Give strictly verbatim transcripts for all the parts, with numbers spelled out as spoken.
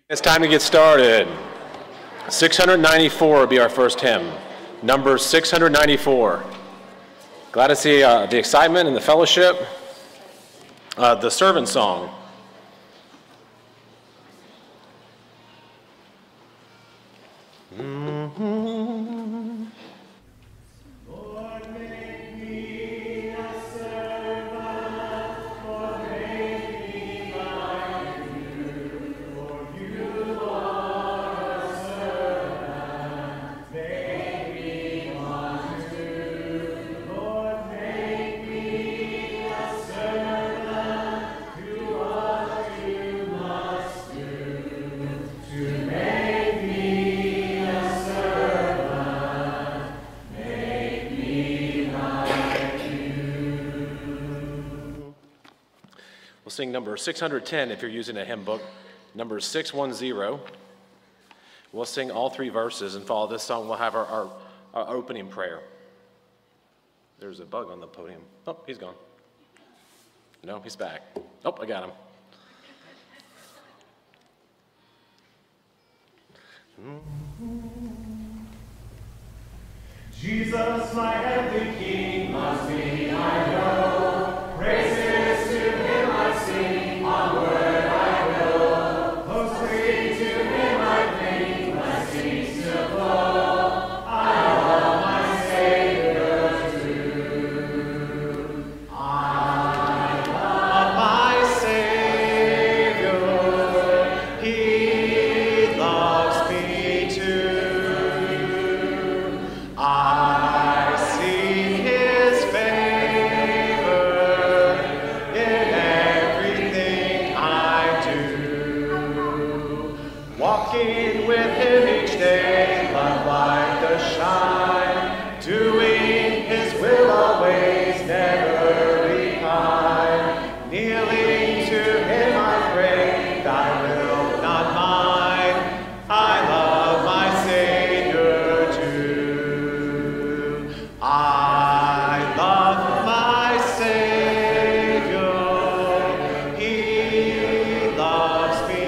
It's time to get started. six hundred ninety-four will be our first hymn. Number six hundred ninety-four. Glad to see uh, the excitement and the fellowship. Uh, the servant song. Mm-hmm. Lord, make me a servant, Lord, make me like you, for you are a servant, make me one too. Lord, make me a servant, do what you must do, to make me a servant, make me like you. We'll sing number six hundred ten if you're using a hymn book. Number six one zero. We'll sing all three verses and follow this song. We'll have our, our, our opening prayer. There's a bug on the podium. Oh, he's gone. No, he's back. Oh, I got him. Jesus, my heavenly King, must be, I know. Praises to him I sing, onward I go. Closely to him I cling, blessings to flow. I love my Savior too. I love my Savior, he loves me too. I seek his favor in everything I do. Walking with him each day, love like the shine, doing his will always, never repine. Kneeling to him I pray, thy will, not mine. I love my Savior too. I love my Savior, he loves me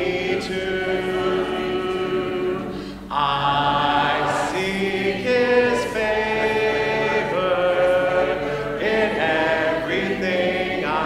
too. I seek his favor in everything I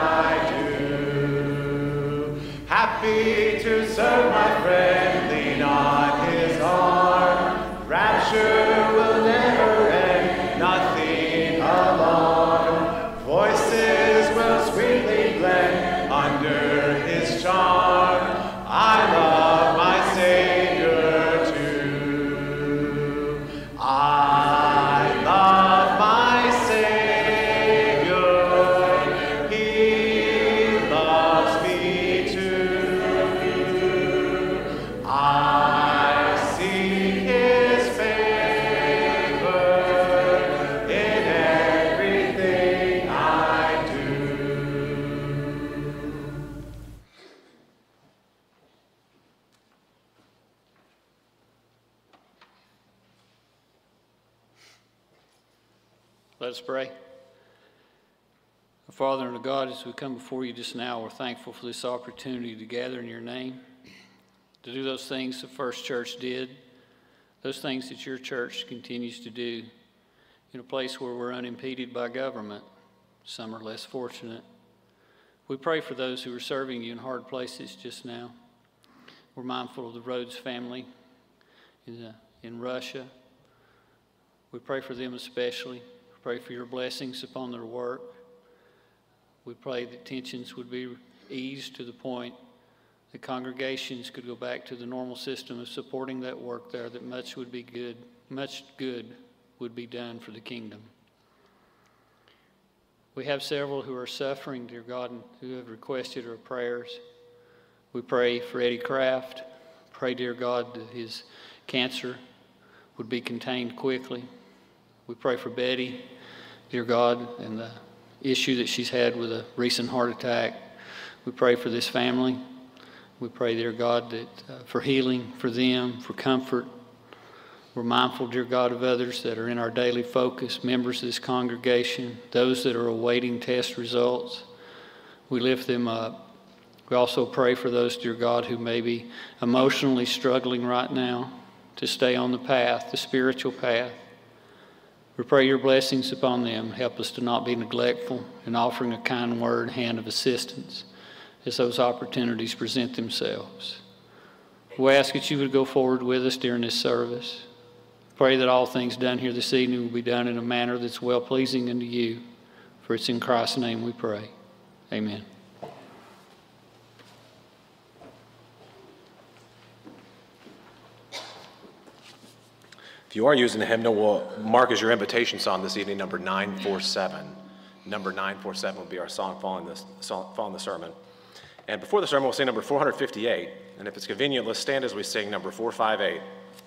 do. Happy to serve my friend, lean on his arm. Rapture will never end, nothing alarm. Voices will sweetly blend under his charm. I love my Savior too. I love my Savior, he loves me too. I seek his favor in everything I do. Let us pray. Our Father and our God, as we come before you just now, we're thankful for this opportunity to gather in your name, to do those things the first church did, those things that your church continues to do in a place where we're unimpeded by government. Some are less fortunate. We pray for those who are serving you in hard places just now. We're mindful of the Rhodes family in, uh, in Russia. We pray for them especially. We pray for your blessings upon their work. We pray that tensions would be eased to the point that congregations could go back to the normal system of supporting that work there, that much would be good, much good would be done for the kingdom. We have several who are suffering, dear God, and who have requested our prayers. We pray for Eddie Kraft. Pray, dear God, that his cancer would be contained quickly. We pray for Betty, dear God, and the issue that she's had with a recent heart attack. We pray for this family. We pray, dear God, that uh, for healing for them, for comfort. We're mindful, dear God, of others that are in our daily focus, members of this congregation, those that are awaiting test results. We lift them up. We also pray for those, dear God, who may be emotionally struggling right now to stay on the path, the spiritual path. We pray your blessings upon them. Help us to not be neglectful in offering a kind word, hand of assistance as those opportunities present themselves. We ask that you would go forward with us during this service. Pray that all things done here this evening will be done in a manner that's well-pleasing unto you. For it's in Christ's name we pray. Amen. If you are using a hymnal, we'll mark as your invitation song this evening, number nine forty-seven. Number nine forty-seven will be our song following, this, song following the sermon. And before the sermon, we'll sing number four hundred fifty-eight. And if it's convenient, let's stand as we sing number four fifty-eight.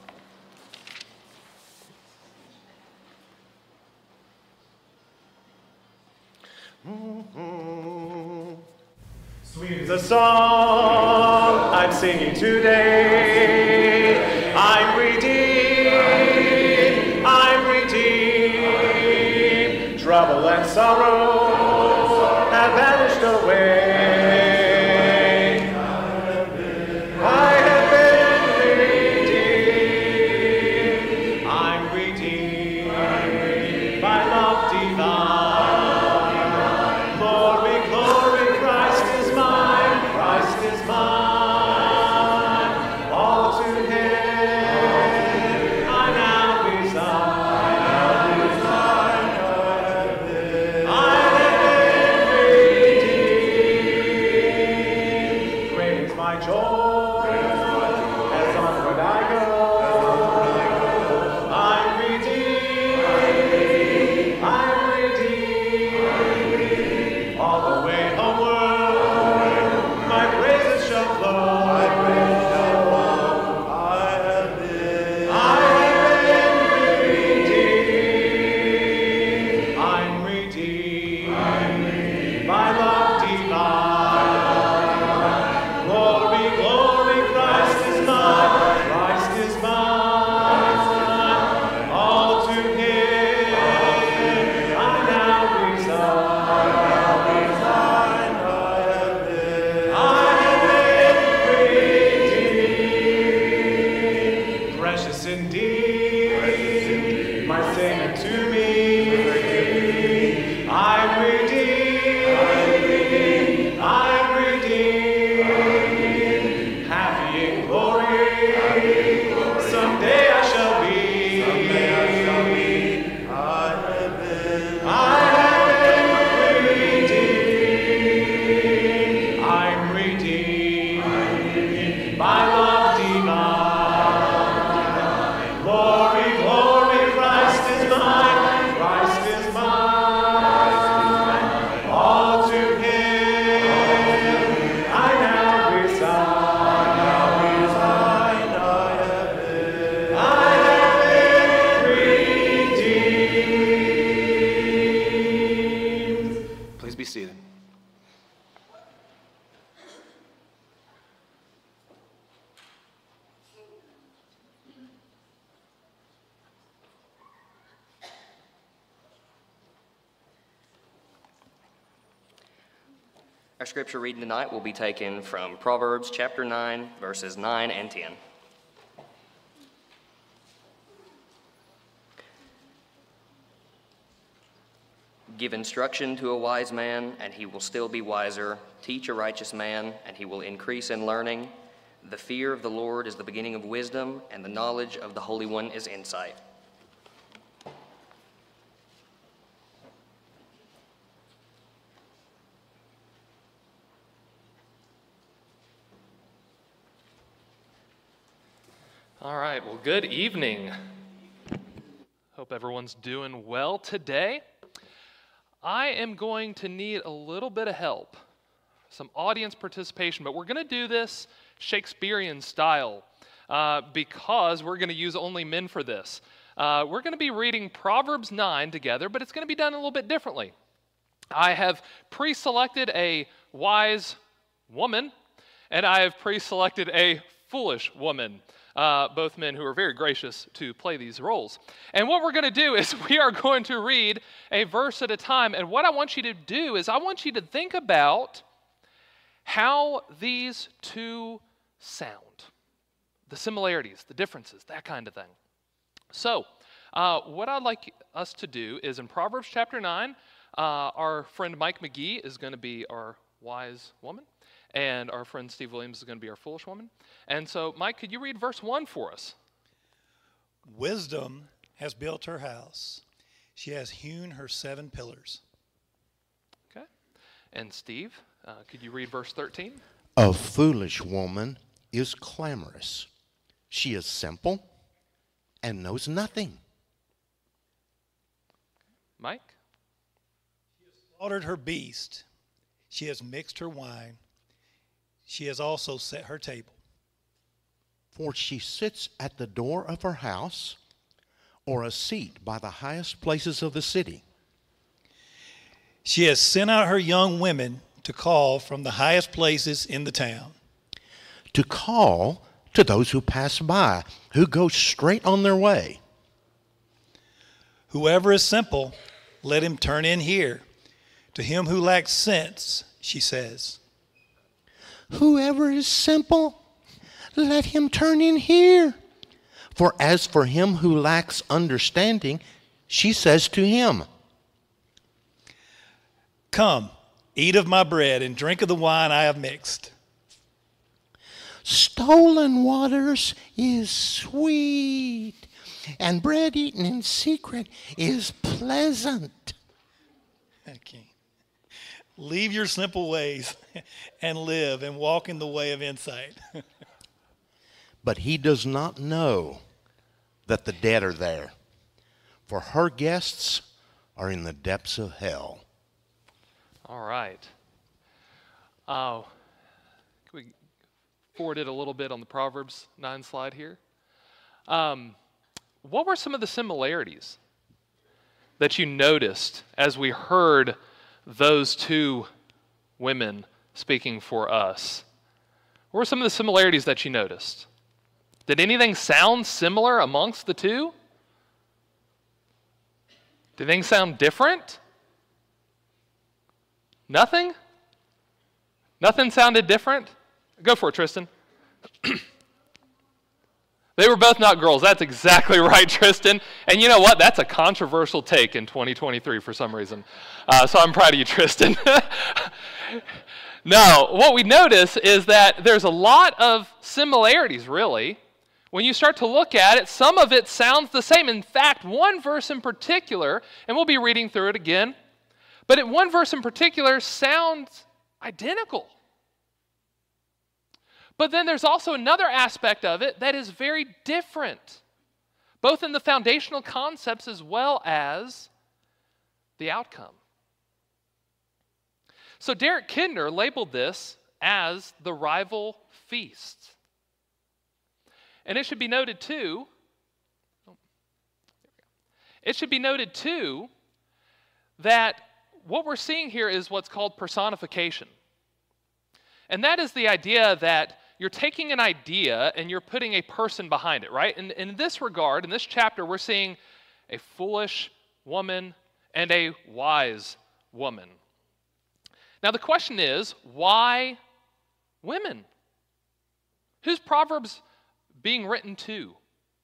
Mm-hmm. Sweet is the song I'm singing today. I'm redeemed, I'm redeemed. Trouble and sorrow have vanished away. I have been redeemed. I'm redeemed by love divine. Our scripture reading tonight will be taken from Proverbs chapter nine, verses nine and ten. Give instruction to a wise man, and he will still be wiser. Teach a righteous man, and he will increase in learning. The fear of the Lord is the beginning of wisdom, and the knowledge of the Holy One is insight. All right, well, good evening. Hope everyone's doing well today. I am going to need a little bit of help, some audience participation, but we're going to do this Shakespearean style uh, because we're going to use only men for this. Uh, we're going to be reading Proverbs nine together, but it's going to be done a little bit differently. I have pre-selected a wise woman, and I have pre-selected a foolish woman. Uh, both men who are very gracious to play these roles. And what we're going to do is we are going to read a verse at a time. And what I want you to do is I want you to think about how these two sound, the similarities, the differences, that kind of thing. So, uh, what I'd like us to do is in Proverbs chapter nine, uh, our friend Mike McGee is going to be our wise woman, and our friend Steve Williams is going to be our foolish woman. And so, Mike, could you read verse one for us? Wisdom has built her house. She has hewn her seven pillars. Okay. And Steve, uh, could you read verse thirteen? A foolish woman is clamorous. She is simple and knows nothing. Mike? Slaughtered her beast. She has mixed her wine. She has also set her table. For she sits at the door of her house, or a seat by the highest places of the city. She has sent out her young women to call from the highest places in the town. To call to those who pass by, who go straight on their way. Whoever is simple, let him turn in here. To him who lacks sense, she says. Whoever is simple, let him turn in here. For as for him who lacks understanding, she says to him, Come, eat of my bread and drink of the wine I have mixed. Stolen waters is sweet, and bread eaten in secret is pleasant. Okay. Leave your simple ways and live and walk in the way of insight. But he does not know that the dead are there, for her guests are in the depths of hell. All right. Uh, can we forward it a little bit on the Proverbs nine slide here? Um, what were some of the similarities that you noticed as we heard those two women speaking for us? What were some of the similarities that you noticed? Did anything sound similar amongst the two? Did things sound different? Nothing? Nothing sounded different? Go for it, Tristan. They were both not girls. That's exactly right, Tristan. And you know what? That's a controversial take in twenty twenty-three for some reason. Uh, so I'm proud of you, Tristan. No, what we notice is that there's a lot of similarities, really. When you start to look at it, some of it sounds the same. In fact, one verse in particular, and we'll be reading through it again, but it, one verse in particular sounds identical. But then there's also another aspect of it that is very different, both in the foundational concepts as well as the outcome. So Derek Kidner labeled this as the rival feast. And it should be noted too, it should be noted too that what we're seeing here is what's called personification. And that is the idea that you're taking an idea and you're putting a person behind it, right? And in this regard, in this chapter, we're seeing a foolish woman and a wise woman. Now the question is, why women? Who's Proverbs being written to?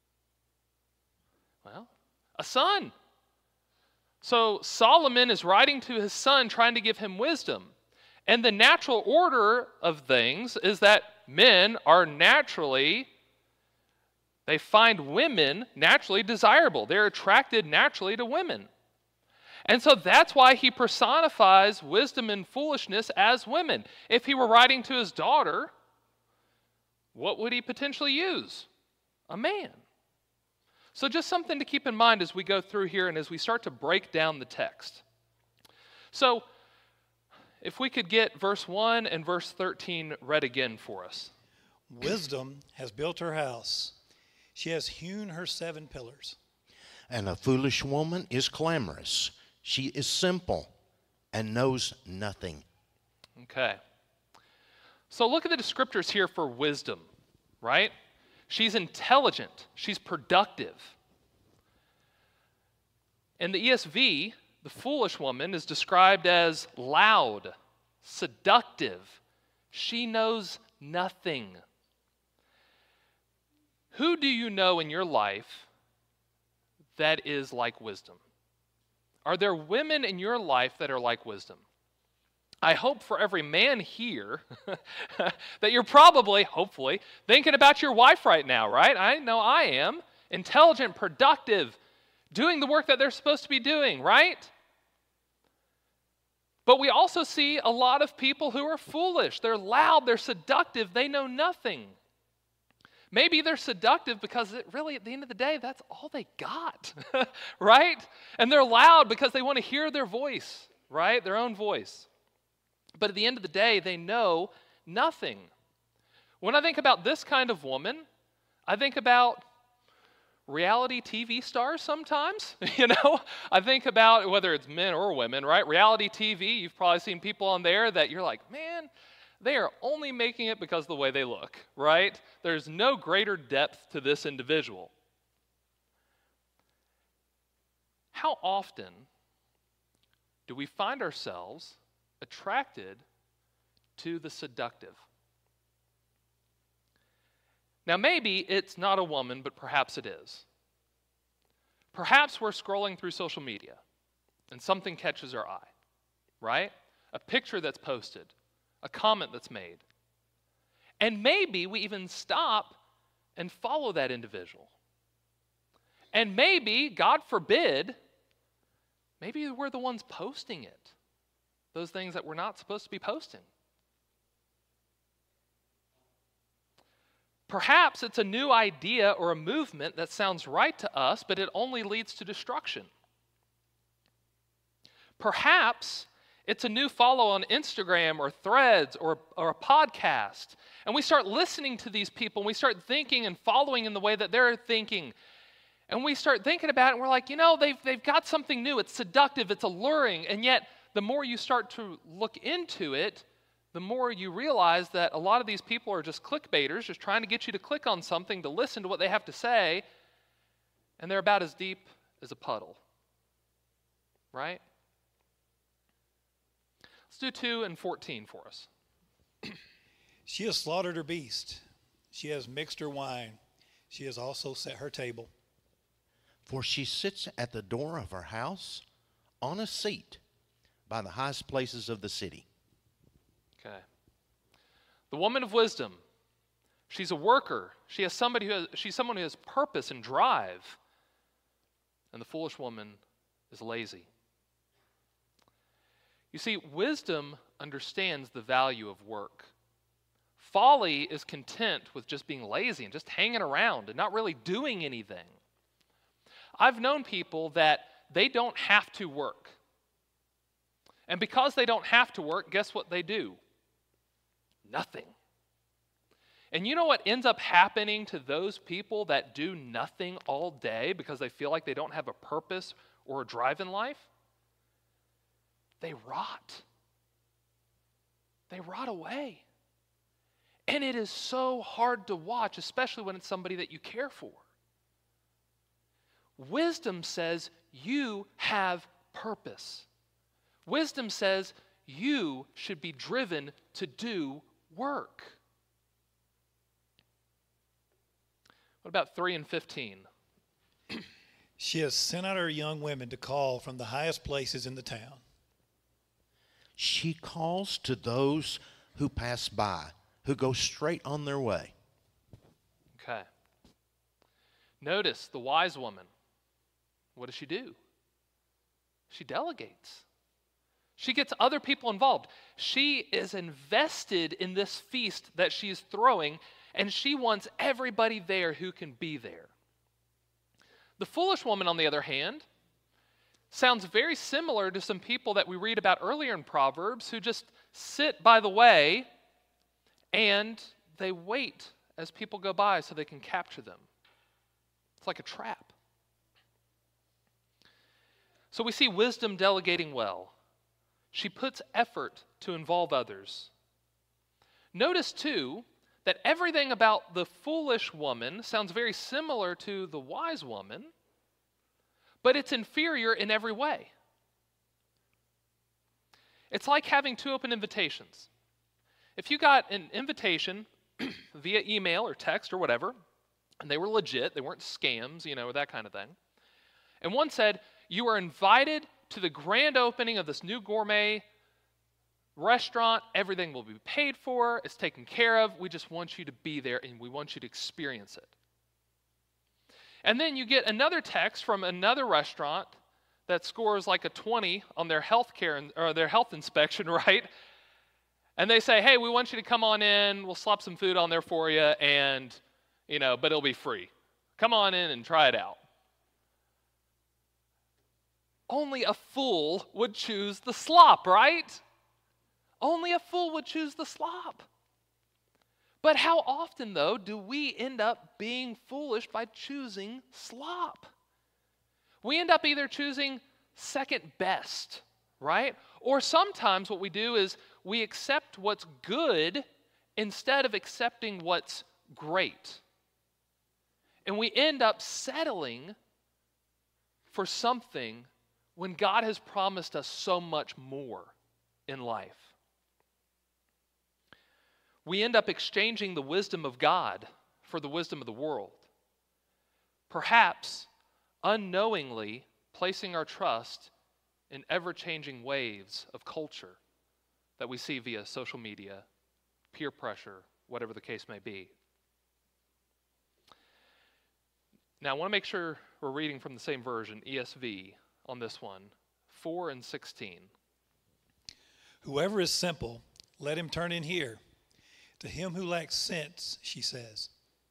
Well, a son. So Solomon is writing to his son, trying to give him wisdom. And the natural order of things is that men are naturally, they find women naturally desirable. They're attracted naturally to women. And so that's why he personifies wisdom and foolishness as women. If he were writing to his daughter, what would he potentially use? A man. So just something to keep in mind as we go through here and as we start to break down the text. So if we could get verse one and verse thirteen read again for us. Wisdom has built her house. She has hewn her seven pillars. And a foolish woman is clamorous. She is simple and knows nothing. Okay. So look at the descriptors here for wisdom, right? She's intelligent. She's productive. In the E S V, the foolish woman is described as loud, seductive, She knows nothing. Who do you know in your life that is like wisdom? Are there women in your life that are like wisdom? I hope for every man here that you're probably, hopefully, thinking about your wife right now, right? I know I am. Intelligent, productive, doing the work that they're supposed to be doing, right? But we also see a lot of people who are foolish. They're loud, they're seductive, they know nothing. Maybe they're seductive because it really, at the end of the day, that's all they got, right? And they're loud because they want to hear their voice, right? Their own voice. But at the end of the day, they know nothing. When I think about this kind of woman, I think about reality T V stars sometimes, you know? I think about whether it's men or women, right? Reality T V, you've probably seen people on there that you're like, man, they are only making it because of the way they look, right? There's no greater depth to this individual. How often do we find ourselves attracted to the seductive? Now, maybe it's not a woman, but perhaps it is. Perhaps we're scrolling through social media and something catches our eye, right? A picture that's posted, a comment that's made. And maybe we even stop and follow that individual. And maybe, God forbid, maybe we're the ones posting it. Those things that we're not supposed to be posting. Perhaps it's a new idea or a movement that sounds right to us, but it only leads to destruction. Perhaps it's a new follow on Instagram or Threads or, or a podcast, and we start listening to these people, and we start thinking and following in the way that they're thinking. And we start thinking about it, and we're like, you know, they've, they've got something new. It's seductive, it's alluring, and yet the more you start to look into it, the more you realize that a lot of these people are just clickbaiters, just trying to get you to click on something, to listen to what they have to say, and they're about as deep as a puddle, right? Let's do two and fourteen for us. She has slaughtered her beast. She has mixed her wine. She has also set her table. For she sits at the door of her house on a seat by the highest places of the city. Okay. The woman of wisdom, she's a worker. She has somebody who has, she's someone who has purpose and drive. And the foolish woman is lazy. You see, wisdom understands the value of work. Folly is content with just being lazy and just hanging around and not really doing anything. I've known people that they don't have to work. And because they don't have to work, guess what they do? Nothing. And you know what ends up happening to those people that do nothing all day because they feel like they don't have a purpose or a drive in life? They rot. They rot away. And it is so hard to watch, especially when it's somebody that you care for. Wisdom says you have purpose. Wisdom says you should be driven to do work. What about three and fifteen? She has sent out her young women to call from the highest places in the town. She calls to those who pass by, who go straight on their way. Okay. Notice the wise woman. What does she do? She delegates. She gets other people involved. She is invested in this feast that she's throwing, and she wants everybody there who can be there. The foolish woman, on the other hand, sounds very similar to some people that we read about earlier in Proverbs who just sit by the way and they wait as people go by so they can capture them. It's like a trap. So we see wisdom delegating well. She puts effort to involve others. Notice, too, that everything about the foolish woman sounds very similar to the wise woman, but it's inferior in every way. It's like having two open invitations. if you got an invitation via email or text or whatever, and they were legit, they weren't scams, you know, or that kind of thing, and one said, you are invited to the grand opening of this new gourmet restaurant, everything will be paid for, it's taken care of, we just want you to be there and we want you to experience it. And then you get another text from another restaurant that scores like a twenty on their health care or their health inspection, right? And they say, hey, we want you to come on in, we'll slap some food on there for you, and, you know, but it'll be free. Come on in and try it out. Only a fool would choose the slop, right? Only a fool would choose the slop. But how often, though, do we end up being foolish by choosing slop? We end up either choosing second best, right? Or sometimes what we do is we accept what's good instead of accepting what's great. And we end up settling for something when God has promised us so much more in life. We end up exchanging the wisdom of God for the wisdom of the world. Perhaps unknowingly placing our trust in ever-changing waves of culture that we see via social media, peer pressure, whatever the case may be. Now, I want to make sure we're reading from the same version, E S V, on this one, four and sixteen. Whoever is simple, let him turn in here. To him who lacks sense, she says.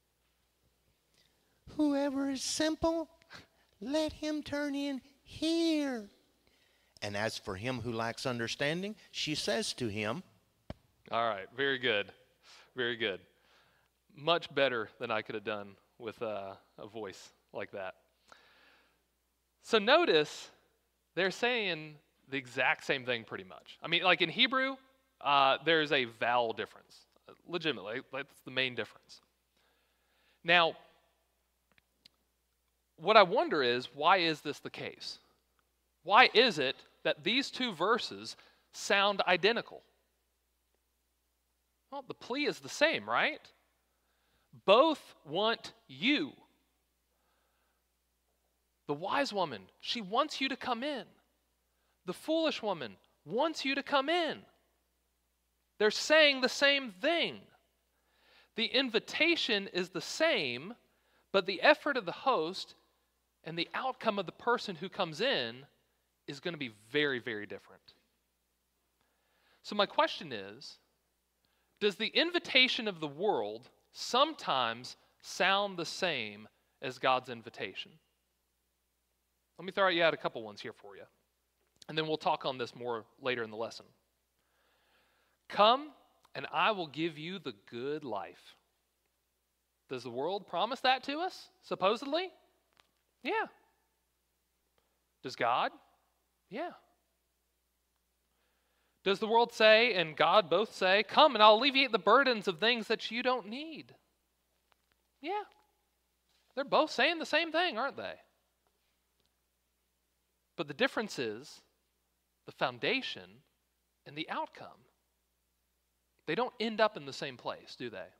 Whoever is simple, let him turn in here. And as for him who lacks understanding, she says to him. All right, very good, very good. Much better than I could have done with uh, a voice like that. So notice they're saying the exact same thing pretty much. I mean, like in Hebrew, uh, there's a vowel difference. Legitimately, that's the main difference. Now, what I wonder is, why is this the case? Why is it that these two verses sound identical? Well, the plea is the same, right? Both want you. The wise woman, she wants you to come in. The foolish woman wants you to come in. They're saying the same thing. The invitation is the same, but the effort of the host and the outcome of the person who comes in is going to be very, very different. So my question is, does the invitation of the world sometimes sound the same as God's invitation? Let me throw you out a couple ones here for you, and then we'll talk on this more later in the lesson. Come, and I will give you the good life. Does the world promise that to us, supposedly? Yeah. Does God? Yeah. Does the world say and God both say, come and I'll alleviate the burdens of things that you don't need? Yeah. They're both saying the same thing, aren't they? But the difference is the foundation and the outcome. They don't end up in the same place, do they?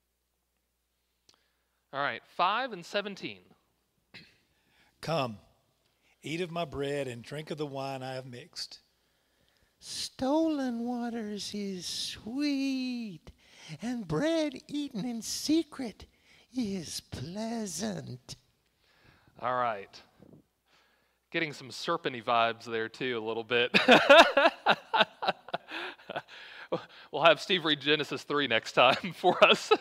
All right, five and seventeen. Come, eat of my bread and drink of the wine I have mixed. Stolen waters is sweet, and bread eaten in secret is pleasant. All right. Getting some serpent-y vibes there too a little bit. We'll have Steve read Genesis three next time for us.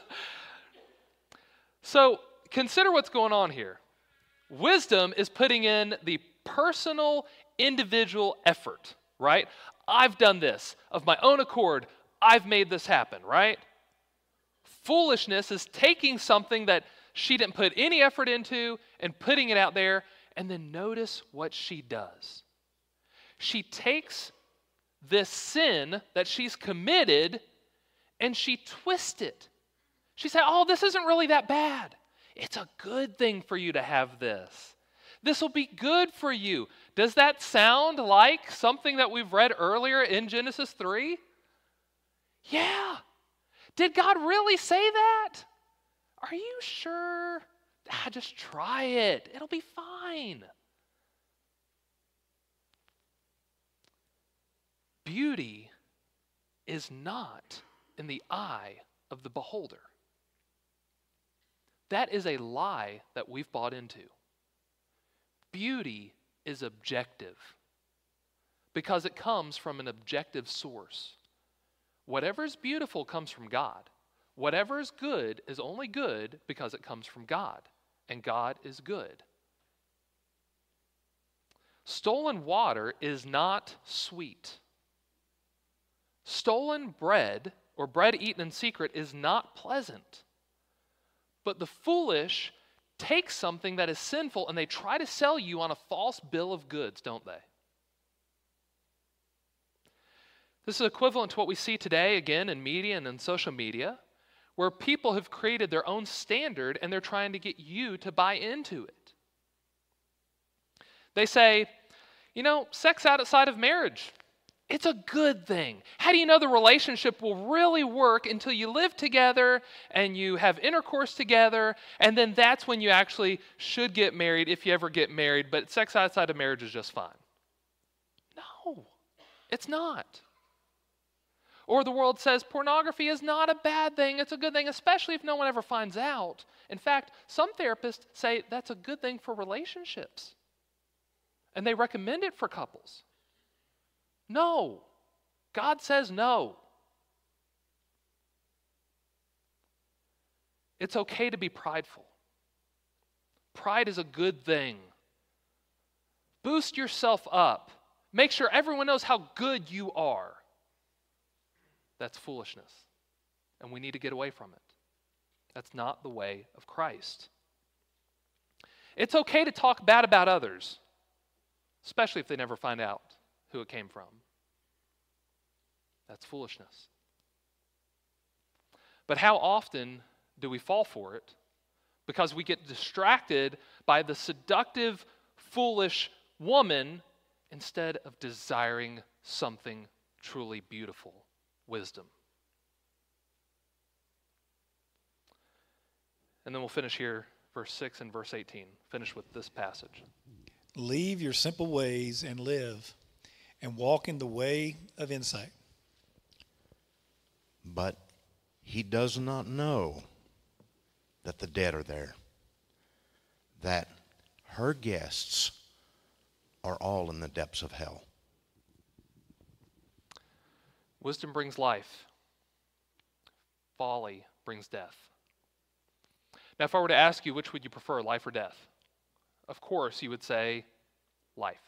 So consider what's going on here. Wisdom is putting in the personal, individual effort, right? I've done this of my own accord. I've made this happen, right? Foolishness is taking something that she didn't put any effort into and putting it out there, and then notice what she does. She takes this sin that she's committed and she twists it. She said, oh, this isn't really that bad. It's a good thing for you to have this. This will be good for you. Does that sound like something that we've read earlier in Genesis three? Yeah, Did God really say that? Are you sure? Ah, just try it. It'll be fine. Beauty is not in the eye of the beholder. That is a lie that we've bought into. Beauty is objective because it comes from an objective source. Whatever is beautiful comes from God. Whatever is good is only good because it comes from God, and God is good. Stolen water is not sweet. Stolen bread, or bread eaten in secret, is not pleasant. But the foolish take something that is sinful and they try to sell you on a false bill of goods, don't they? This is equivalent to what we see today, again, in media and in social media, where people have created their own standard and they're trying to get you to buy into it. They say, you know, sex outside of marriage, it's a good thing. How do you know the relationship will really work until you live together and you have intercourse together, and then that's when you actually should get married if you ever get married, but sex outside of marriage is just fine. No, it's not. Or the world says pornography is not a bad thing, it's a good thing, especially if no one ever finds out. In fact, some therapists say that's a good thing for relationships, and they recommend it for couples. No. God says no. It's okay to be prideful. Pride is a good thing. Boost yourself up. Make sure everyone knows how good you are. That's foolishness, and we need to get away from it. That's not the way of Christ. It's okay to talk bad about others, especially if they never find out who it came from. That's foolishness. But how often do we fall for it? Because we get distracted by the seductive, foolish woman instead of desiring something truly beautiful, wisdom. And then we'll finish here, verse six and verse eighteen. Finish with this passage. Leave your simple ways and live, and walk in the way of insight. But he does not know that the dead are there, that her guests are all in the depths of hell. Wisdom brings life. Folly brings death. Now, if I were to ask you, which would you prefer, life or death? Of course, you would say life.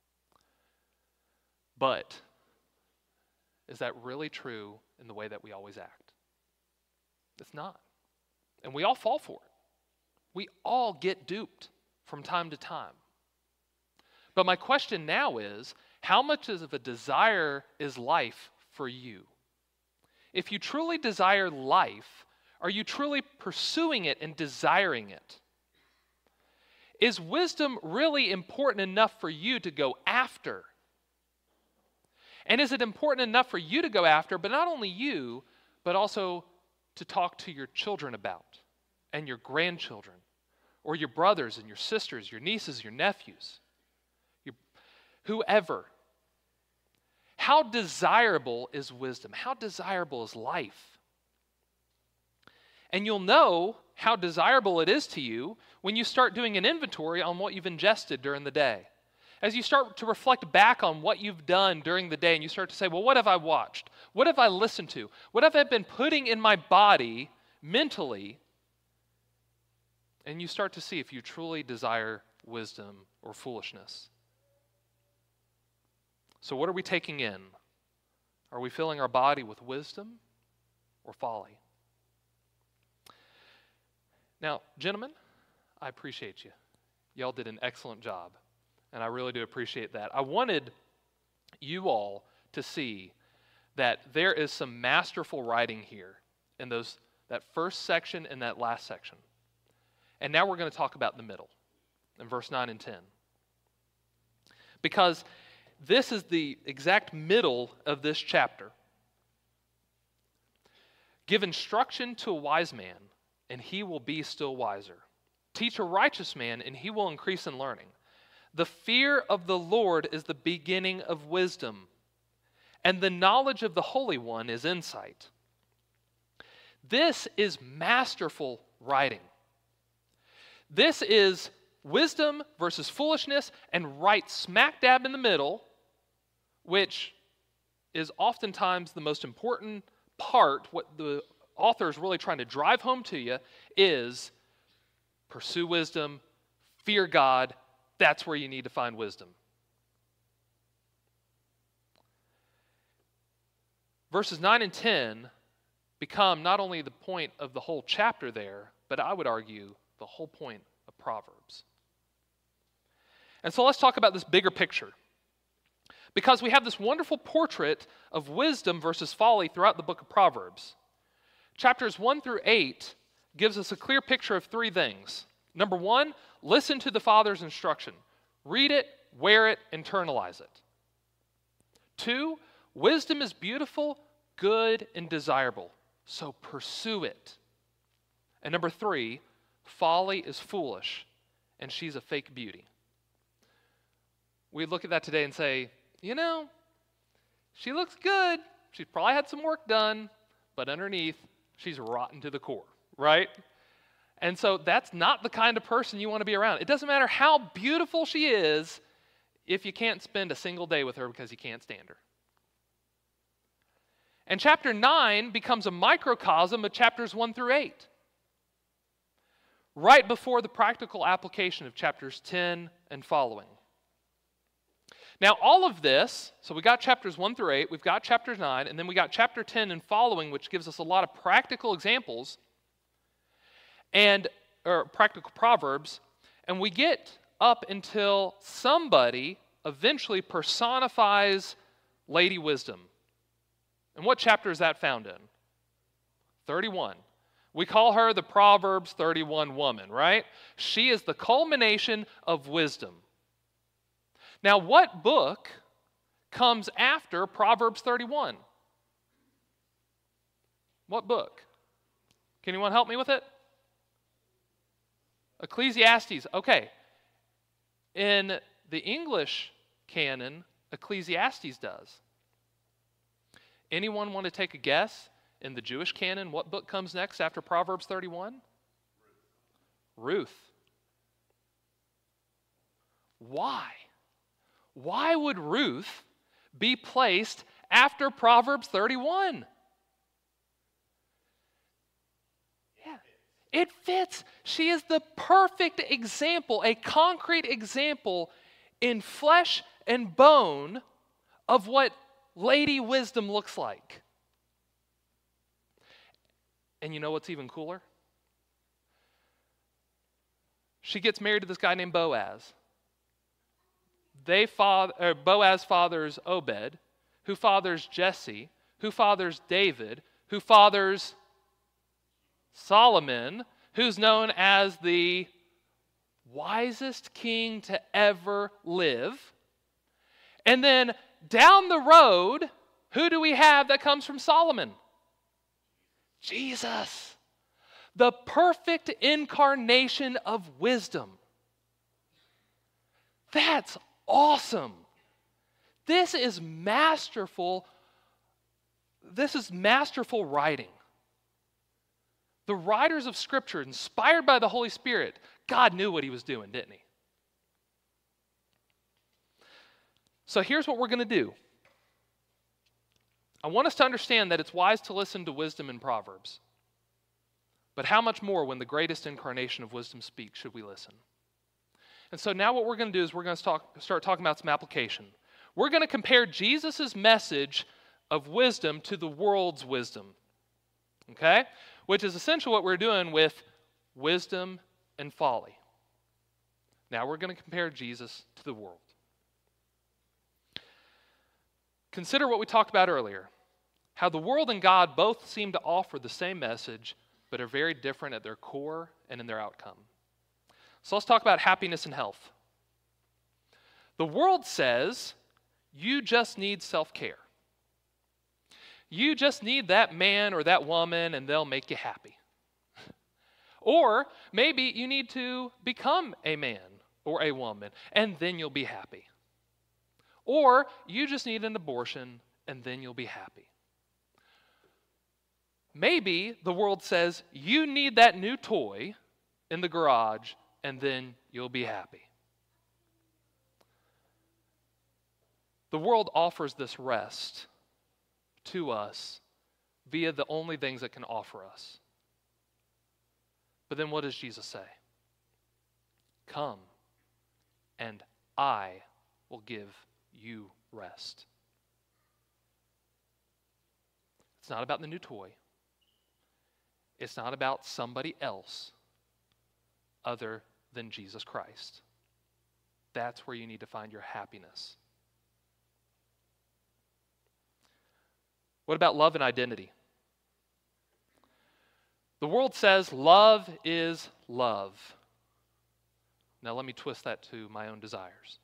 But is that really true in the way that we always act? It's not. And we all fall for it. We all get duped from time to time. But my question now is, how much of a desire is life for you? If you truly desire life, are you truly pursuing it and desiring it? Is wisdom really important enough for you to go after? And is it important enough for you to go after, but not only you, but also to talk to your children about, and your grandchildren, or your brothers and your sisters, your nieces, your nephews, your, whoever? How desirable is wisdom? How desirable is life? And you'll know how desirable it is to you when you start doing an inventory on what you've ingested during the day. As you start to reflect back on what you've done during the day and you start to say, well, what have I watched? What have I listened to? What have I been putting in my body mentally? And you start to see if you truly desire wisdom or foolishness. So what are we taking in? Are we filling our body with wisdom or folly? Now, gentlemen, I appreciate you. Y'all did an excellent job, and I really do appreciate that. I wanted you all to see that there is some masterful writing here in those that first section and that last section. And now we're going to talk about the middle, in verse nine and ten. Because this is the exact middle of this chapter. Give instruction to a wise man, and he will be still wiser. Teach a righteous man, and he will increase in learning. The fear of the Lord is the beginning of wisdom, and the knowledge of the Holy One is insight. This is masterful writing. This is wisdom versus foolishness, and right smack dab in the middle, which is oftentimes the most important part. What the author is really trying to drive home to you is pursue wisdom, fear God. That's where you need to find wisdom. Verses nine and ten become not only the point of the whole chapter there, but I would argue the whole point of Proverbs. And so let's talk about this bigger picture. Because we have this wonderful portrait of wisdom versus folly throughout the book of Proverbs. Chapters one through eight gives us a clear picture of three things. Number one, listen to the Father's instruction. Read it, wear it, internalize it. Two, wisdom is beautiful, good, and desirable, so pursue it. And number three, folly is foolish, and she's a fake beauty. We look at that today and say, you know, she looks good. She's probably had some work done, but underneath, she's rotten to the core, right? And so that's not the kind of person you want to be around. It doesn't matter how beautiful she is if you can't spend a single day with her because you can't stand her. And chapter nine becomes a microcosm of chapters one through eight, right before the practical application of chapters ten and following. Now, all of this, so we got chapters one through eight, we've got chapter nine, and then we got chapter ten and following, which gives us a lot of practical examples and or practical proverbs, and we get up until somebody eventually personifies Lady Wisdom. And what chapter is that found in? thirty-one. We call her the Proverbs thirty-one woman, right? She is the culmination of wisdom. Now, what book comes after Proverbs thirty-one? What book? Can anyone help me with it? Ecclesiastes. Okay. In the English canon, Ecclesiastes does. Anyone want to take a guess in the Jewish canon what book comes next after Proverbs thirty-one? Ruth. Ruth. Why? Why would Ruth be placed after Proverbs thirty-one? Yeah, it fits. She is the perfect example, a concrete example in flesh and bone of what Lady Wisdom looks like. And you know what's even cooler? She gets married to this guy named Boaz. They father, or Boaz fathers Obed, who fathers Jesse, who fathers David, who fathers Solomon, who's known as the wisest king to ever live. And then down the road, who do we have that comes from Solomon? Jesus, the perfect incarnation of wisdom. That's awesome. This is masterful. This is masterful writing. The writers of Scripture, inspired by the Holy Spirit, God knew what he was doing, didn't he? So here's what we're going to do. I want us to understand that it's wise to listen to wisdom in Proverbs. But how much more when the greatest incarnation of wisdom speaks should we listen? And so now what we're going to do is we're going to talk, start talking about some application. We're going to compare Jesus' message of wisdom to the world's wisdom. Okay? Which is essentially what we're doing with wisdom and folly. Now we're going to compare Jesus to the world. Consider what we talked about earlier. How the world and God both seem to offer the same message, but are very different at their core and in their outcome. So let's talk about happiness and health. The world says you just need self-care. you just need that man or that woman and they'll make you happy. Or maybe you need to become a man or a woman and then you'll be happy. Or you just need an abortion and then you'll be happy. Maybe the world says you need that new toy in the garage and then you'll be happy. The world offers this rest to us via the only things it can offer us. But then what does Jesus say? Come, and I will give you rest. It's not about the new toy. It's not about somebody else other than Jesus Christ. That's where you need to find your happiness. What about love and identity? The world says love is love. Now let me twist that to my own desires.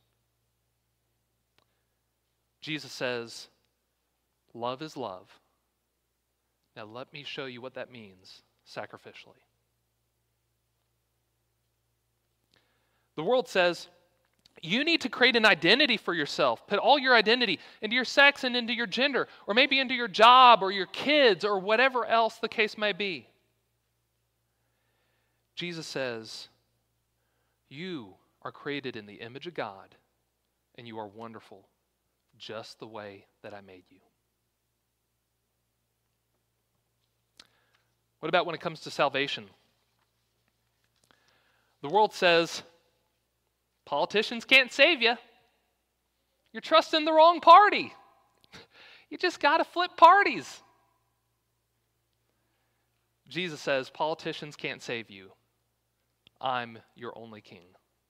Jesus says love is love. Now let me show you what that means sacrificially. The world says you need to create an identity for yourself. Put all your identity into your sex and into your gender, or maybe into your job or your kids or whatever else the case may be. Jesus says, you are created in the image of God, and you are wonderful just the way that I made you. What about when it comes to salvation? The world says, politicians can't save you. You're trusting the wrong party. You just got to flip parties. Jesus says, politicians can't save you. I'm your only king.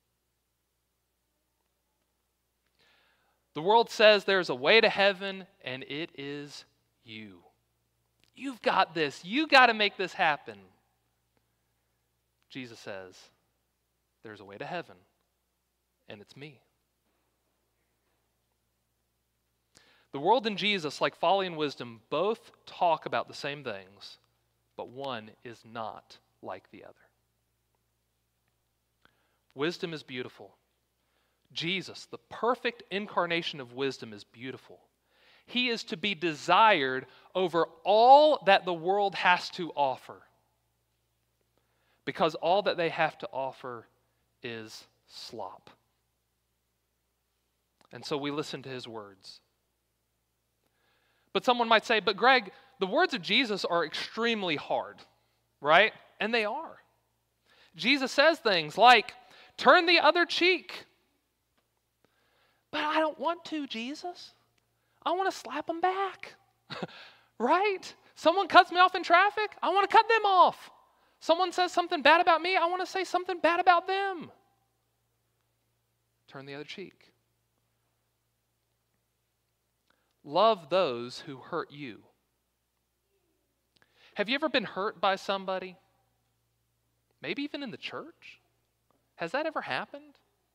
The world says there's a way to heaven, and it is you. You've got this. You got to make this happen. Jesus says, there's a way to heaven, and it's me. The world and Jesus, like folly and wisdom, both talk about the same things, but one is not like the other. Wisdom is beautiful. Jesus, the perfect incarnation of wisdom, is beautiful. He is to be desired over all that the world has to offer, because all that they have to offer is slop. And so we listen to his words. But someone might say, but Greg, the words of Jesus are extremely hard, right? And they are. Jesus says things like, turn the other cheek. But I don't want to, Jesus. I want to slap them back, right? Someone cuts me off in traffic, I want to cut them off. Someone says something bad about me, I want to say something bad about them. Turn the other cheek. Love those who hurt you. Have you ever been hurt by somebody? Maybe even in the church? Has that ever happened?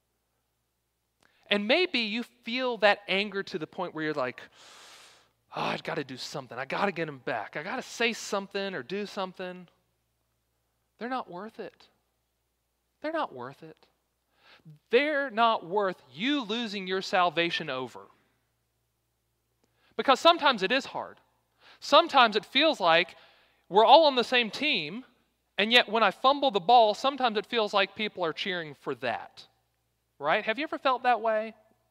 And maybe you feel that anger to the point where you're like, oh, I've got to do something. I got to get him back. I got to say something or do something. They're not worth it. They're not worth it. They're not worth you losing your salvation over. Because sometimes it is hard. Sometimes it feels like we're all on the same team, and yet when I fumble the ball, sometimes it feels like people are cheering for that. Right? Have you ever felt that way?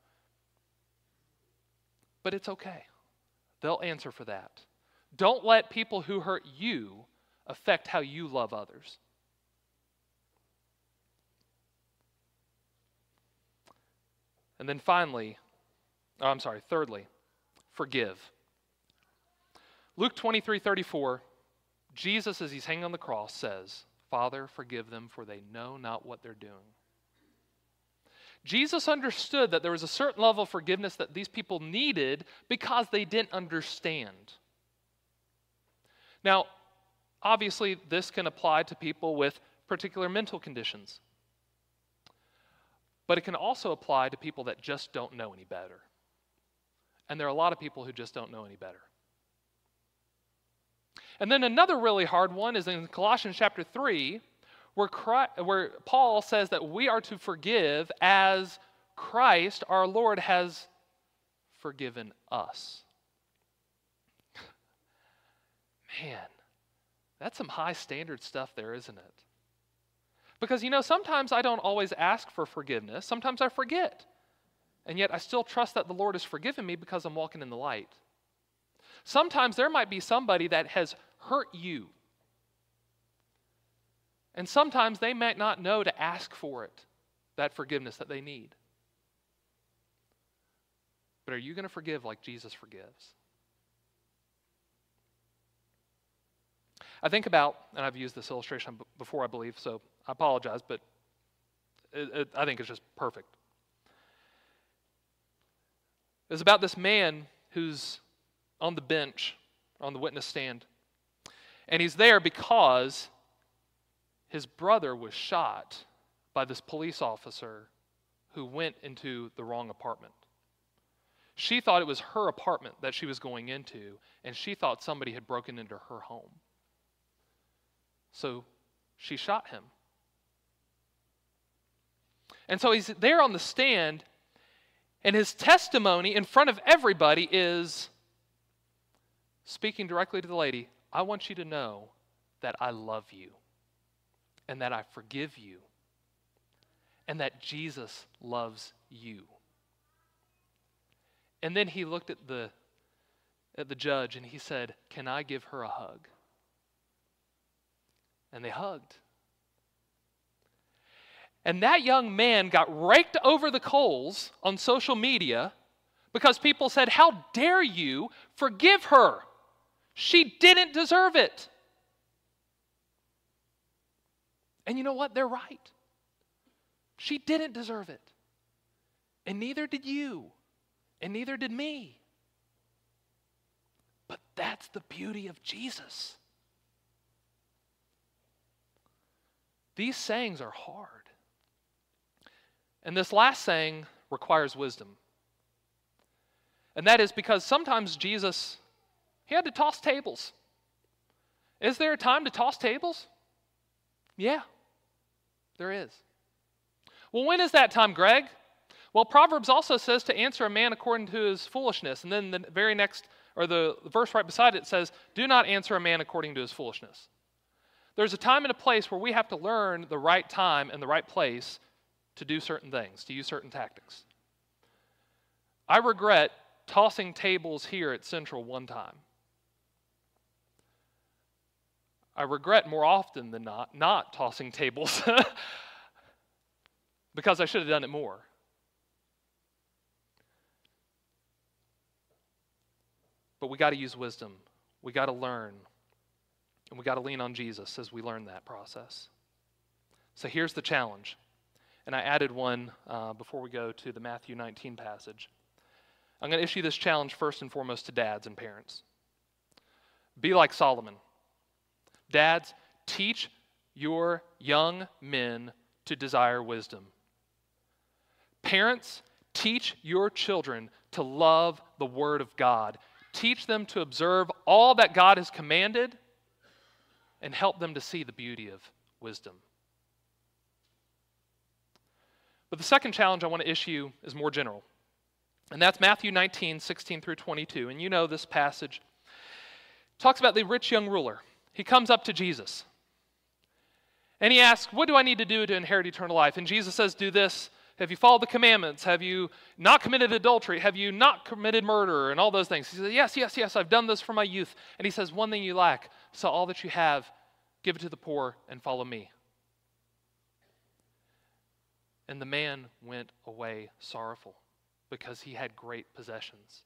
But it's okay. They'll answer for that. Don't let people who hurt you affect how you love others. And then finally, oh, I'm sorry, thirdly, forgive. Luke twenty-three thirty-four, Jesus, as he's hanging on the cross, says, Father, forgive them, for they know not what they're doing. Jesus understood that there was a certain level of forgiveness that these people needed because they didn't understand. Now, obviously, this can apply to people with particular mental conditions. But it can also apply to people that just don't know any better. And there are a lot of people who just don't know any better. And then another really hard one is in Colossians chapter three, where, Christ, where Paul says that we are to forgive as Christ, our Lord, has forgiven us. Man, that's some high standard stuff there, isn't it? Because, you know, sometimes I don't always ask for forgiveness. Sometimes I forget. And yet I still trust that the Lord has forgiven me because I'm walking in the light. Sometimes there might be somebody that has hurt you. And sometimes they might not know to ask for it, that forgiveness that they need. But are you going to forgive like Jesus forgives? I think about, and I've used this illustration before, I believe, so I apologize, but it, it, I think it's just perfect. It's about this man who's on the bench, on the witness stand. And he's there because his brother was shot by this police officer who went into the wrong apartment. She thought it was her apartment that she was going into, and she thought somebody had broken into her home. So she shot him. And so he's there on the stand, and his testimony in front of everybody is speaking directly to the lady, I want you to know that I love you, and that I forgive you, and that Jesus loves you. And then he looked at the, at the judge and he said, can I give her a hug? And they hugged. And that young man got raked over the coals on social media because people said, how dare you forgive her? She didn't deserve it. And you know what? They're right. She didn't deserve it. And neither did you. And neither did me. But that's the beauty of Jesus. These sayings are hard. And this last saying requires wisdom. And that is because sometimes Jesus, he had to toss tables. Is there a time to toss tables? Yeah, there is. Well, when is that time, Greg? Well, Proverbs also says to answer a man according to his foolishness. And then the very next, or the verse right beside it says, do not answer a man according to his foolishness. There's a time and a place where we have to learn the right time and the right place to do certain things, to use certain tactics. I regret tossing tables here at Central one time. I regret more often than not not tossing tables because I should have done it more. But we got to use wisdom. We got to learn. And we got to lean on Jesus as we learn that process. So here's the challenge. And I added one uh, before we go to the Matthew nineteen passage. I'm going to issue this challenge first and foremost to dads and parents. Be like Solomon. Dads, teach your young men to desire wisdom. Parents, teach your children to love the Word of God. Teach them to observe all that God has commanded and help them to see the beauty of wisdom. But the second challenge I want to issue is more general. And that's Matthew nineteen, sixteen through twenty-two. And you know this passage. It talks about the rich young ruler. He comes up to Jesus. And he asks, what do I need to do to inherit eternal life? And Jesus says, do this. Have you followed the commandments? Have you not committed adultery? Have you not committed murder? And all those things. He says, yes, yes, yes, I've done this for my youth. And he says, one thing you lack. Sell all that you have, give it to the poor, and follow me. And the man went away sorrowful because he had great possessions.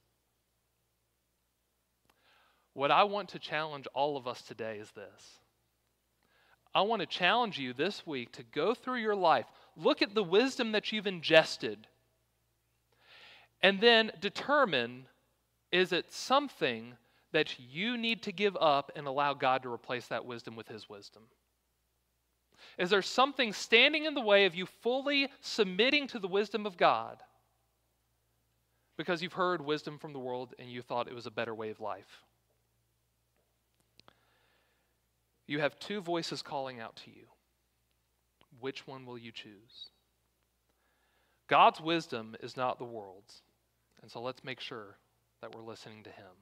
What I want to challenge all of us today is this. I want to challenge you this week to go through your life, look at the wisdom that you've ingested, and then determine, is it something that you need to give up and allow God to replace that wisdom with His wisdom? Is there something standing in the way of you fully submitting to the wisdom of God because you've heard wisdom from the world and you thought it was a better way of life? You have two voices calling out to you. Which one will you choose? God's wisdom is not the world's, and so let's make sure that we're listening to him.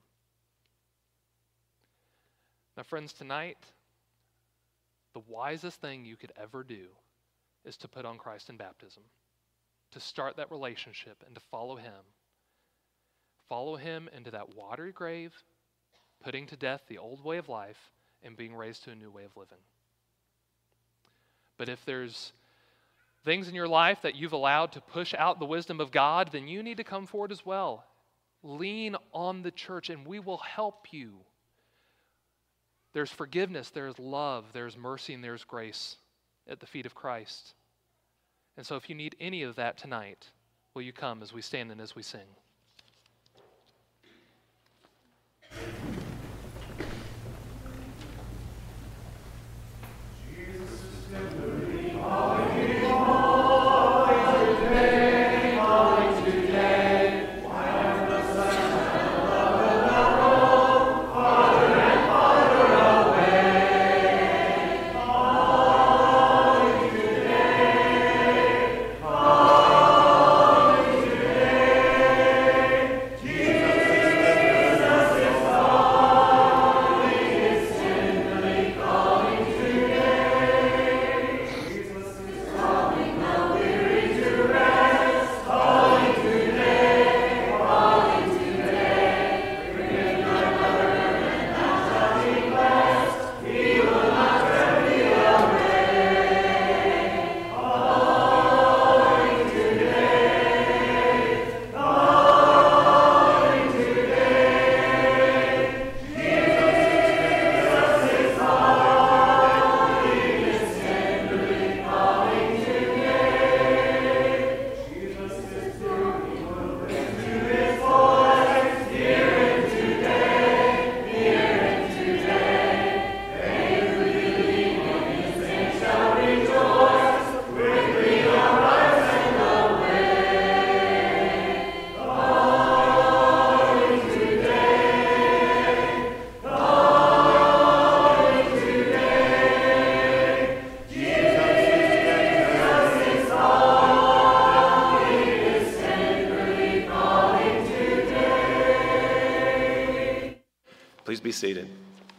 Now, friends, tonight, the wisest thing you could ever do is to put on Christ in baptism, to start that relationship and to follow him. Follow him into that watery grave, putting to death the old way of life and being raised to a new way of living. But if there's things in your life that you've allowed to push out the wisdom of God, then you need to come forward as well. Lean on the church and we will help you. There's forgiveness, there's love, there's mercy, and there's grace at the feet of Christ. And so if you need any of that tonight, will you come as we stand and as we sing? Please be seated.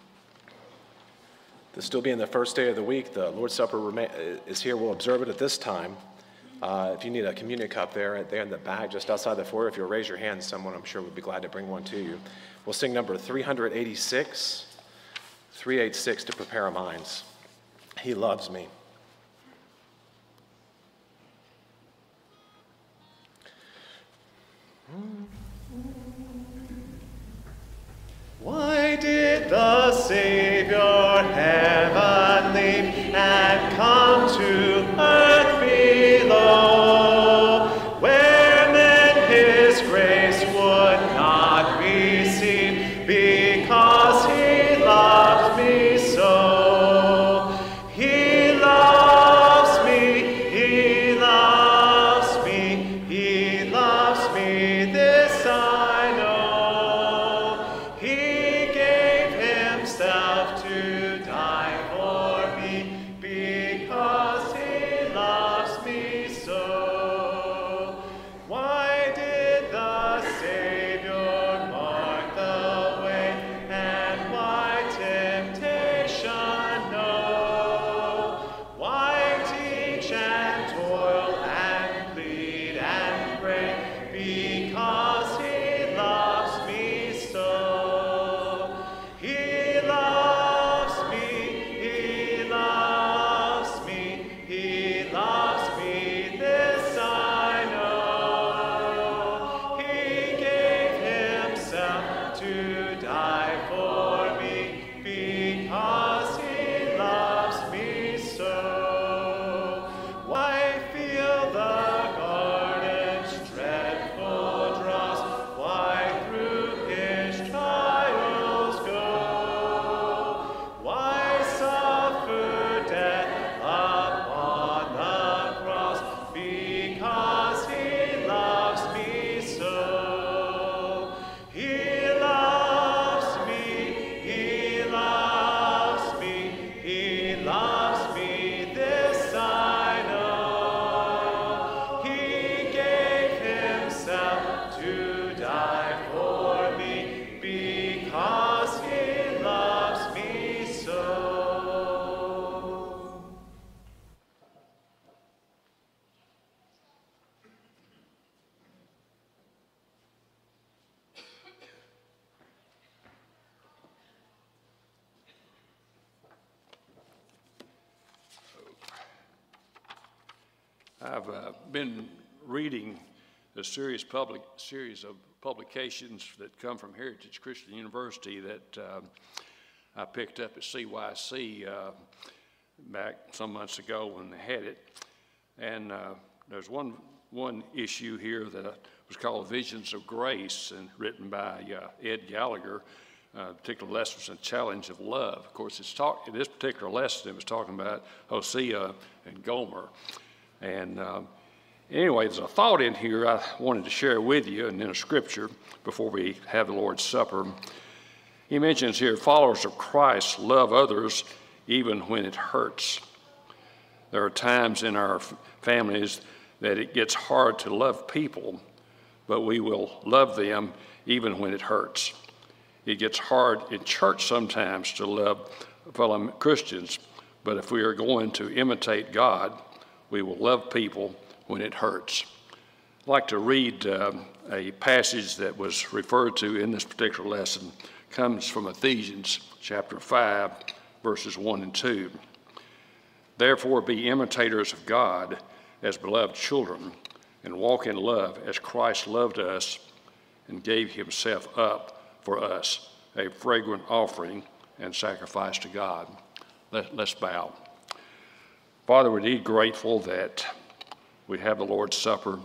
This still being the first day of the week, the Lord's Supper rema- is here. We'll observe it at this time. Uh, if you need a communion cup there, there in the back, just outside the foyer, if you'll raise your hand, someone I'm sure would be glad to bring one to you. We'll sing number three eighty-six, three eighty-six to prepare our minds. He loves me. Why did the Savior heavenly and come to earth below, where men his grace would not receive, because he loved me so? He loves me, he loves me, he loves me, this I know. He gave himself to die for me. Be I've uh, been reading a series, public, series of publications that come from Heritage Christian University that uh, I picked up at C Y C uh, back some months ago when they had it. And uh, there's one, one issue here that was called Visions of Grace, and written by uh, Ed Gallagher. Uh, particular lesson was a challenge of love. Of course, it's talk, in this particular lesson, it was talking about Hosea and Gomer. And um, anyway, there's a thought in here I wanted to share with you, and then a scripture before we have the Lord's Supper. He mentions here, followers of Christ love others even when it hurts. There are times in our families that it gets hard to love people, but we will love them even when it hurts. It gets hard in church sometimes to love fellow Christians, but if we are going to imitate God, we will love people when it hurts. I'd like to read uh, a passage that was referred to in this particular lesson. It comes from Ephesians chapter five, verses one and two. Therefore be imitators of God as beloved children, and walk in love as Christ loved us and gave himself up for us, a fragrant offering and sacrifice to God. Let, let's bow. Father, we're indeed grateful that we have the Lord's Supper,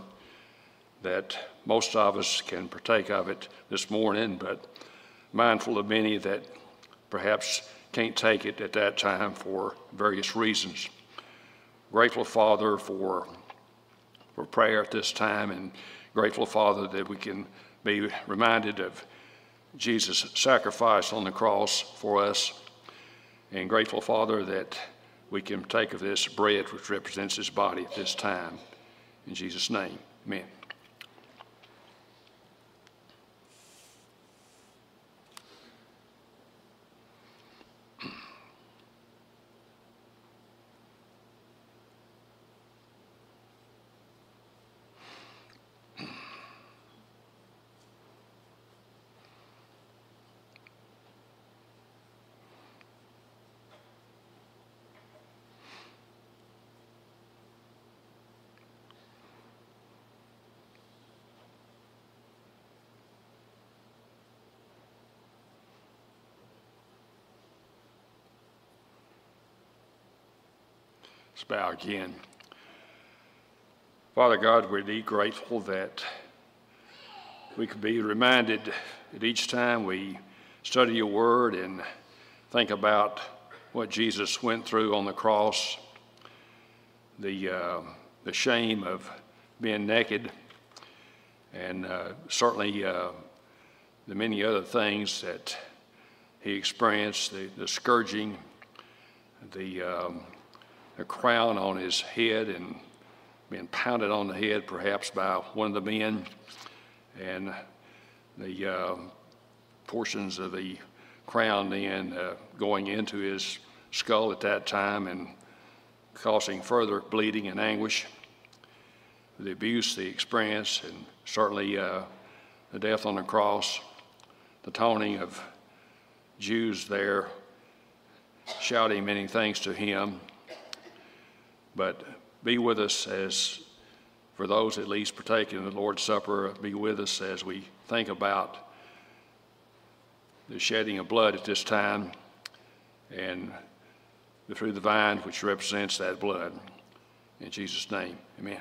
that most of us can partake of it this morning, but mindful of many that perhaps can't take it at that time for various reasons. Grateful, Father, for, for prayer at this time, and grateful, Father, that we can be reminded of Jesus' sacrifice on the cross for us, and grateful, Father, that we can take of this bread which represents his body at this time. In Jesus' name, amen. Let's bow again. Father God, we're indeed grateful that we could be reminded that each time we study your word and think about what Jesus went through on the cross, the, uh, the shame of being naked, and uh, certainly uh, the many other things that he experienced, the, the scourging, the um, a crown on his head and being pounded on the head perhaps by one of the men, and the uh, portions of the crown then uh, going into his skull at that time and causing further bleeding and anguish, the abuse they experienced, and certainly uh, the death on the cross, the taunting of Jews there shouting many things to him. But be with us as, for those at least partaking in the Lord's Supper, be with us as we think about the shedding of blood at this time and the fruit of the vine which represents that blood. In Jesus' name, amen.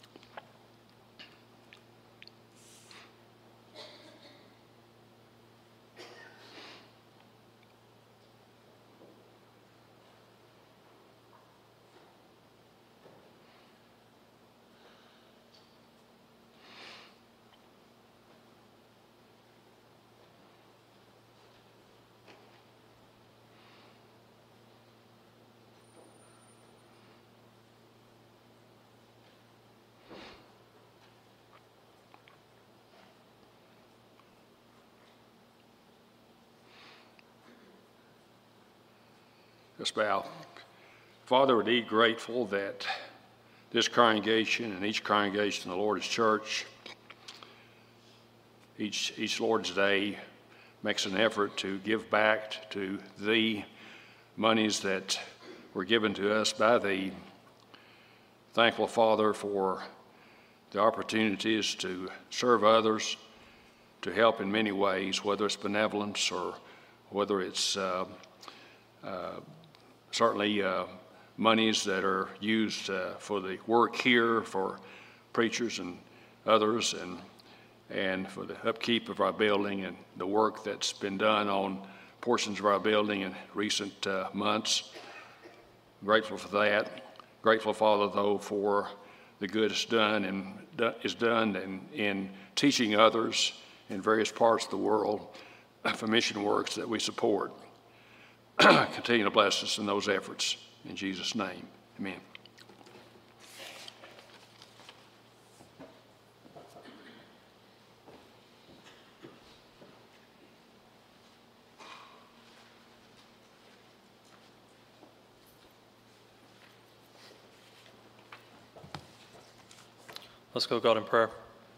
Let's bow. Father, we're indeed grateful that this congregation and each congregation in the Lord's church, each, each Lord's Day makes an effort to give back to Thee monies that were given to us by Thee Thankful, Father, for the opportunities to serve others, to help in many ways, whether it's benevolence or whether it's uh, uh, certainly uh, monies that are used uh, for the work here for preachers and others, and and for the upkeep of our building and the work that's been done on portions of our building in recent uh, months. Grateful for that. Grateful, Father, though, for the good it's done and do, is done in, in teaching others in various parts of the world for mission works that we support. Continue to bless us in those efforts. In Jesus' name, amen. Let's go, God, in prayer.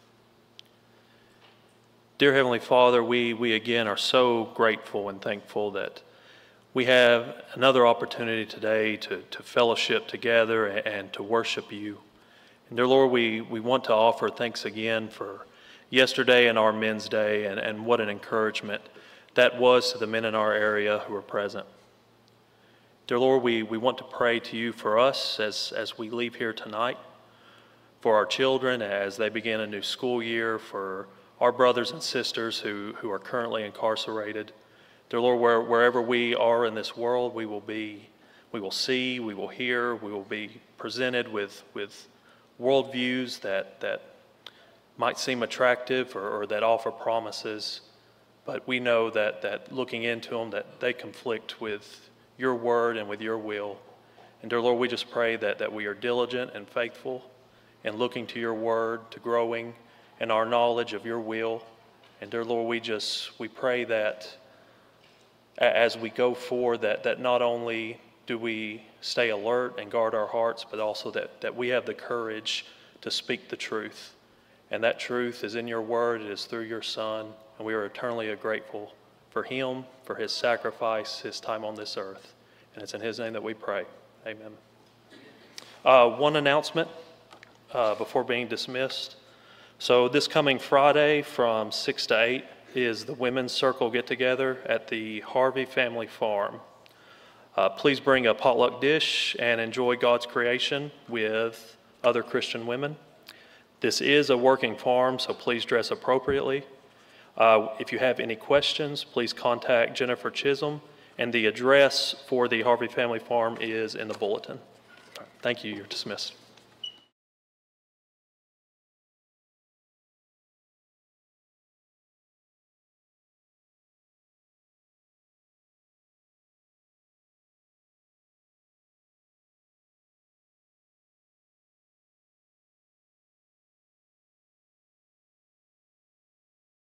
Dear Heavenly Father, we, we again are so grateful and thankful that we have another opportunity today to, to fellowship together and, and to worship you. And dear Lord, we, we want to offer thanks again for yesterday and our Men's Day, and, and what an encouragement that was to the men in our area who were present. Dear Lord, we, we want to pray to you for us as, as we leave here tonight, for our children as they begin a new school year, for our brothers and sisters who, who are currently incarcerated. Dear Lord, where, wherever we are in this world, we will be, we will see, we will hear, we will be presented with, with worldviews that, that might seem attractive or, or that offer promises, but we know that, that looking into them, that they conflict with your word and with your will. And dear Lord, we just pray that, that we are diligent and faithful and looking to your word, to growing in our knowledge of your will. And dear Lord, we just, we pray that as we go forward, that, that not only do we stay alert and guard our hearts, but also that, that we have the courage to speak the truth. And that truth is in your word, it is through your Son, and we are eternally grateful for him, for his sacrifice, his time on this earth. And it's in his name that we pray. Amen. Uh, one announcement uh, before being dismissed. So this coming Friday from six to eight is the Women's Circle get-together at the Harvey Family Farm. Uh, please bring a potluck dish and enjoy God's creation with other Christian women. This is a working farm, so please dress appropriately. Uh, if you have any questions, please contact Jennifer Chisholm, and the address for the Harvey Family Farm is in the bulletin. Thank you. You're dismissed.